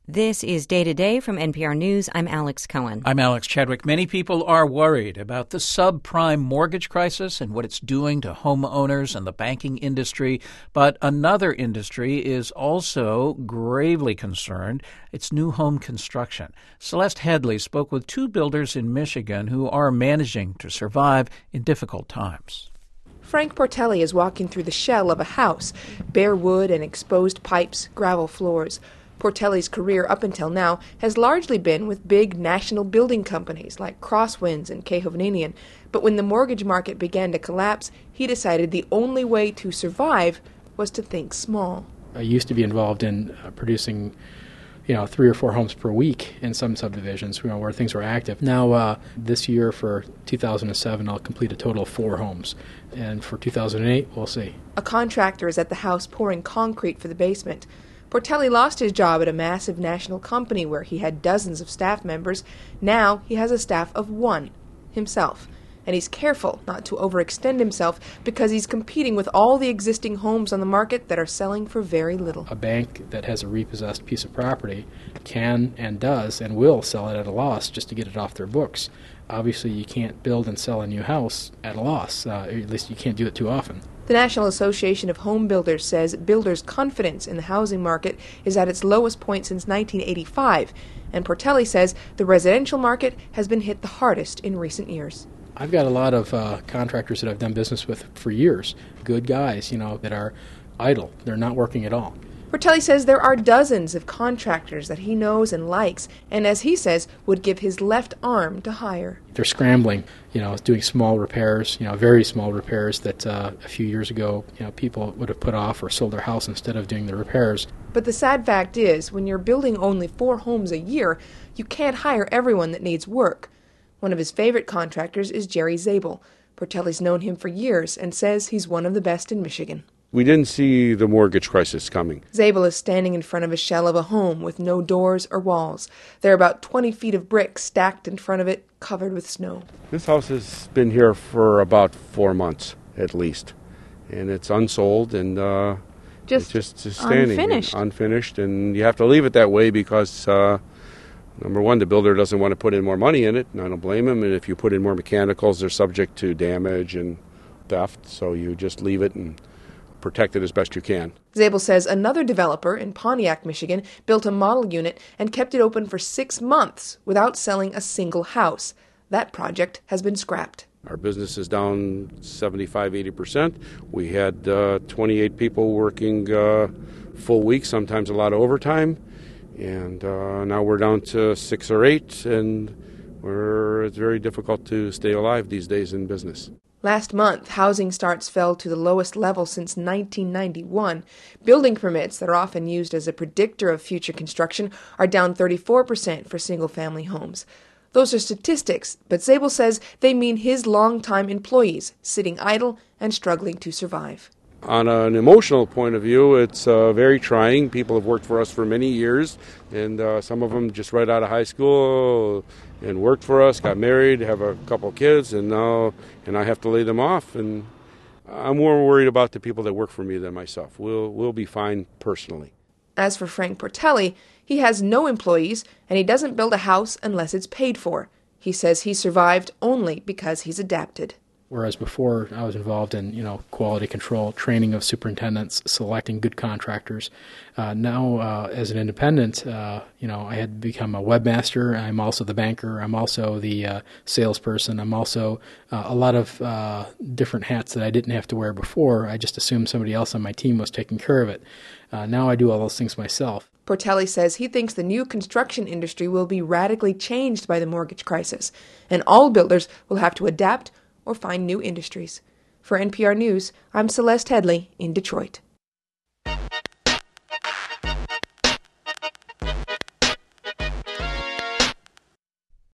This is Day to Day from NPR News. I'm Alex Cohen. I'm Alex Chadwick. Many people are worried about the subprime mortgage crisis and what it's doing to homeowners and the banking industry. But another industry is also gravely concerned. It's new home construction. Celeste Headlee spoke with two builders in Michigan who are managing to survive in difficult times. Frank Portelli is walking through the shell of a house, bare wood and exposed pipes, gravel floors. Portelli's career up until now has largely been with big national building companies like Crosswinds and K. Hovnanian, but when the mortgage market began to collapse, he decided the only way to survive was to think small. I used to be involved in producing 3 or 4 homes per week in some subdivisions, where things were active. Now, this year for 2007, I'll complete a total of 4 homes. And for 2008, we'll see. A contractor is at the house pouring concrete for the basement. Portelli lost his job at a massive national company where he had dozens of staff members. Now he has a staff of 1, himself. And he's careful not to overextend himself because he's competing with all the existing homes on the market that are selling for very little. A bank that has a repossessed piece of property can and does and will sell it at a loss just to get it off their books. Obviously, you can't build and sell a new house at a loss. At least you can't do it too often. The National Association of Home Builders says builders' confidence in the housing market is at its lowest point since 1985, and Portelli says the residential market has been hit the hardest in recent years. I've got a lot of contractors that I've done business with for years, good guys, that are idle. They're not working at all. Portelli says there are dozens of contractors that he knows and likes, and as he says, would give his left arm to hire. They're scrambling, doing small repairs, very small repairs that a few years ago, people would have put off or sold their house instead of doing the repairs. But the sad fact is, when you're building only 4 homes a year, you can't hire everyone that needs work. One of his favorite contractors is Jerry Zabel. Portelli's known him for years and says he's one of the best in Michigan. We didn't see the mortgage crisis coming. Zabel is standing in front of a shell of a home with no doors or walls. There are about 20 feet of brick stacked in front of it, covered with snow. This house has been here for about 4 months, at least. And it's unsold and it's just standing. Unfinished. And you have to leave it that way because, number one, the builder doesn't want to put in more money in it, and I don't blame him. And if you put in more mechanicals, they're subject to damage and theft. So you just leave it and protect it as best you can. Zabel says another developer in Pontiac, Michigan, built a model unit and kept it open for 6 months without selling a single house. That project has been scrapped. Our business is down 75-80%. We had 28 people working full weeks, sometimes a lot of overtime. And now we're down to 6 or 8, and it's very difficult to stay alive these days in business. Last month, housing starts fell to the lowest level since 1991. Building permits that are often used as a predictor of future construction are down 34% for single-family homes. Those are statistics, but Zabel says they mean his longtime employees sitting idle and struggling to survive. On an emotional point of view, it's very trying. People have worked for us for many years, and some of them just right out of high school and worked for us, got married, have a couple kids, and I have to lay them off. And I'm more worried about the people that work for me than myself. We'll be fine personally. As for Frank Portelli, he has no employees, and he doesn't build a house unless it's paid for. He says he survived only because he's adapted. Whereas before I was involved in, quality control, training of superintendents, selecting good contractors. Now, as an independent, I had become a webmaster. I'm also the banker. I'm also the salesperson. I'm also a lot of different hats that I didn't have to wear before. I just assumed somebody else on my team was taking care of it. Now I do all those things myself. Portelli says he thinks the new construction industry will be radically changed by the mortgage crisis, and all builders will have to adapt or find new industries. For NPR News, I'm Celeste Headlee in Detroit.